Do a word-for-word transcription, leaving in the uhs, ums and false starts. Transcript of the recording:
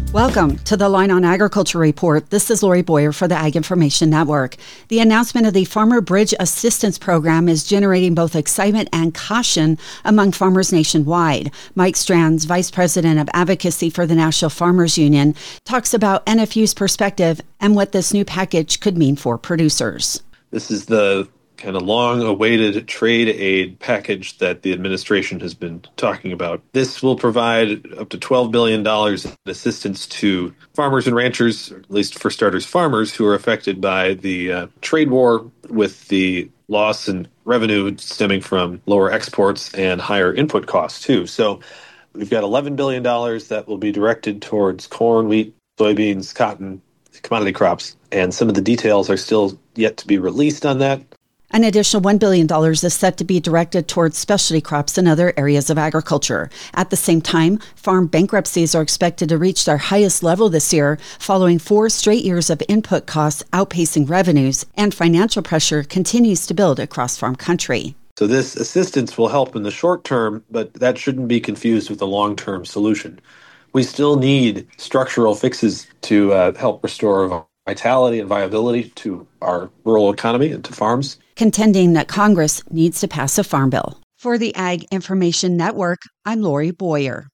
Welcome to the Line on Agriculture Report. This is Lori Boyer for the Ag Information Network. The announcement of the Farmer Bridge Assistance Program is generating both excitement and caution among farmers nationwide. Mike Strands, Vice President of Advocacy for the National Farmers Union, talks about N F U's perspective and what this new package could mean for producers. This is the kind of long-awaited trade aid package that the administration has been talking about. This will provide up to twelve billion dollars in assistance to farmers and ranchers, or at least for starters, farmers who are affected by the uh, trade war with the loss in revenue stemming from lower exports and higher input costs, too. So we've got eleven billion dollars that will be directed towards corn, wheat, soybeans, cotton, commodity crops, and some of the details are still yet to be released on that. An additional one billion dollars is set to be directed towards specialty crops and other areas of agriculture. At the same time, farm bankruptcies are expected to reach their highest level this year, following four straight years of input costs outpacing revenues, and financial pressure continues to build across farm country. So this assistance will help in the short term, but that shouldn't be confused with a long-term solution. We still need structural fixes to uh, help restore vitality and viability to our rural economy and to farms. Contending that Congress needs to pass a farm bill. For the Ag Information Network, I'm Lori Boyer.